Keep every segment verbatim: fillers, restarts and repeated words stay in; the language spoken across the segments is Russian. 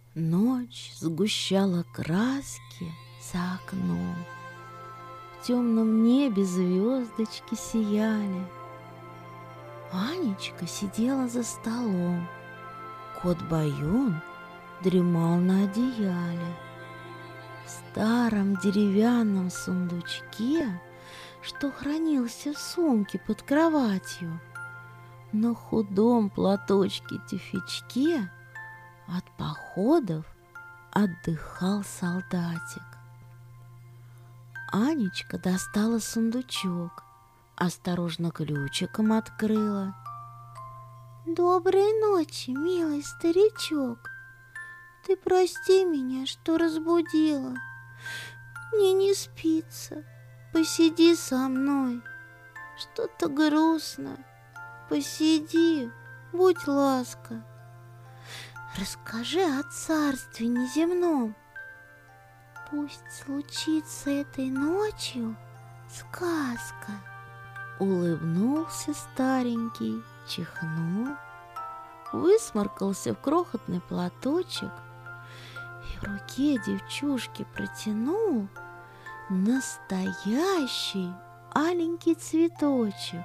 Ночь сгущала краски за окном. В темном небе звездочки сияли. Анечка сидела за столом. Кот Баюн дремал на одеяле. В старом деревянном сундучке, что хранился в сумке под кроватью, на худом платочке-тюфячке от походов отдыхал солдатик. Анечка достала сундучок, осторожно ключиком открыла. «Доброй ночи, милый старичок. Ты прости меня, что разбудила. Мне не спится. Посиди со мной. Что-то грустно. Посиди, будь ласка. Расскажи о царстве неземном. Пусть случится этой ночью сказка». Улыбнулся старенький, чихнул, высморкался в крохотный платочек и в руке девчушки протянул настоящий аленький цветочек.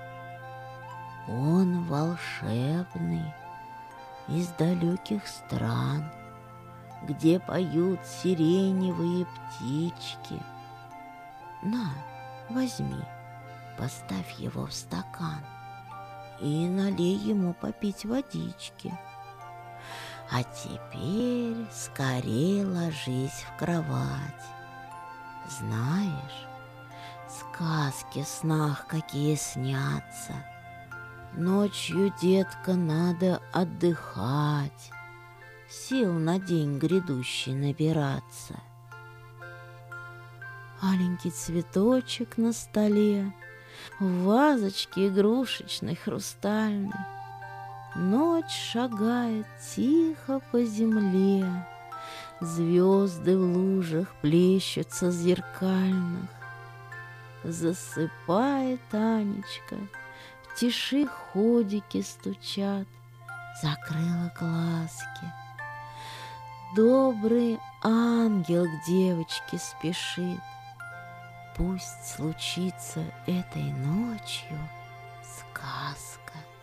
Он волшебный, из далеких стран, где поют сиреневые птички. На, возьми, поставь его в стакан и налей ему попить водички. А теперь скорее ложись в кровать. Знаешь, сказки в снах какие снятся. Ночью, детка, надо отдыхать, сил на день грядущий набираться. Аленький цветочек на столе, в вазочке игрушечной хрустальной. Ночь шагает тихо по земле, звезды в лужах плещутся зеркальных. Засыпает Анечка, в тиши ходики стучат, закрыла глазки. Добрый ангел к девочке спешит. Пусть случится этой ночью сказка.